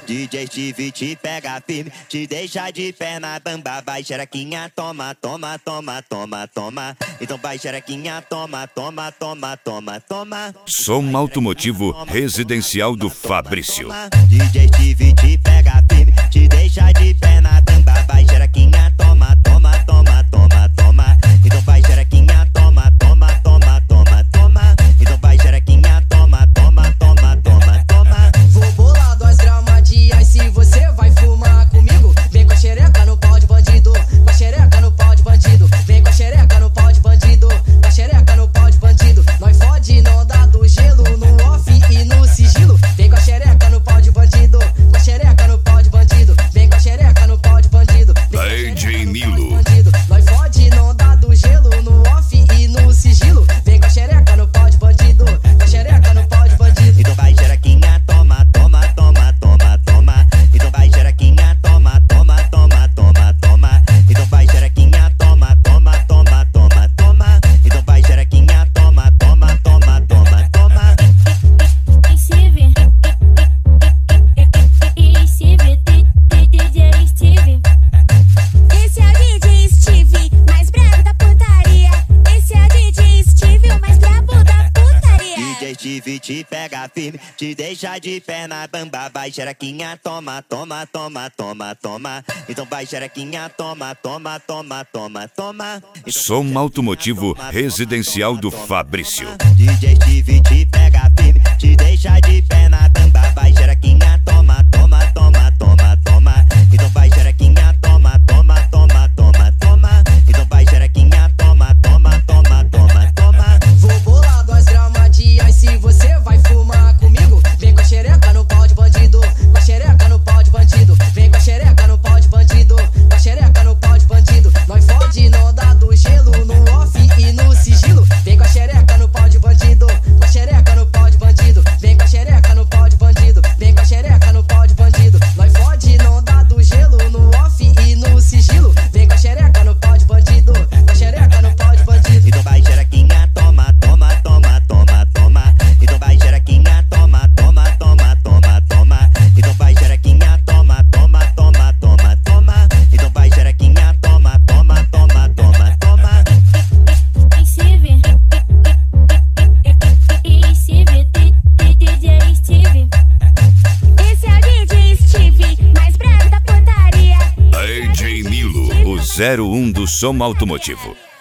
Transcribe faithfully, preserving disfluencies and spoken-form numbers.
D J Steve te pega firme, te deixa de perna bamba. Vai xerequinha, toma, toma, toma, toma, toma. Então vai xerequinha, toma, toma, toma, toma, toma. Som automotivo residencial do Fabrício. D J Steve te pega firme, te deixa de perna bamba. Vai xerequinha, toma, toma, toma, toma, toma. Então vai xerequinha, toma, toma, toma, toma, toma. Então vai xerequinha, toma, toma, toma, toma, toma. Vou bolar dois gramas de ice, você vai fumar comigo. Vem com a xereca no pau de bandido, com a xereca no pau de bandido. Vem com a xereca no pau de bandido, com a xereca no pau de bandido. Nós fode, não dá do gelo, no off e no sigilo. Vem com a xereca no pau de bandido, com a xereca no pau de bandido. Vem com a xereca no pau de bandido. D J Milo. Nós fode, não dá do gelo, no off e no sigilo. Vem com a xereca no pau de bandido, com a xereca no pau de bandido. Então vai xerequinha, toma, toma, toma, toma, toma. Então vai xerequinha, toma, toma, toma, toma, toma. Então vai xerequinha, toma, toma, toma, toma, toma. Então vai xerequinha, toma, toma, toma, toma, toma. Steve, Steve, D J Steve. Esse é o D J Steve, mais brabo da putaria. Esse é o D J Steve, o mais brabo da putaria. D J Steve te pega firme, te deixa de perna bamba. Vai xerequinha, toma, toma, toma, toma, toma. Então vai xerequinha, toma, toma, toma, toma, toma. Som automotivo residencial do Fabrício. D J Steve te pega firme, te deixa de perna bamba. Vai xerequinha, toma, toma, toma, toma, toma. Então vai xerequinha, toma, toma, toma, toma, toma. Então vai xerequinha, toma, toma, toma, toma, toma. Vou bolar dois gramas de ice, você vai fumar comigo. Vem com a xereca no pau de bandido, com a xereca no pau de bandido. Vem com a xereca no pau de bandido, com a xereca no pau de bandido. Nós fode, não dá do gelo, no off e no sigilo. Vem com a xereca no pau de bandido, com a xereca no pau de bandido. Vem com a xereca no pau de bandido, vem com a xereca no pau de bandido. Nós fode, não dá do gelo, no off e no sigilo. Vem com a xereca no pau de bandido, com a xereca no pau de bandido. Então vai xerequinha, toma, toma, toma, toma, toma. Então vai xerequinha, toma, toma, toma, toma, toma. Então vai xerequinha, toma, toma, toma, toma, toma. Então vai xerequinha, toma, toma, toma, toma, toma. Steve, Steve, D J Steve. Esse é o D J Steve, mais brabo da putaria. D J Milo, o zero um do som automotivo.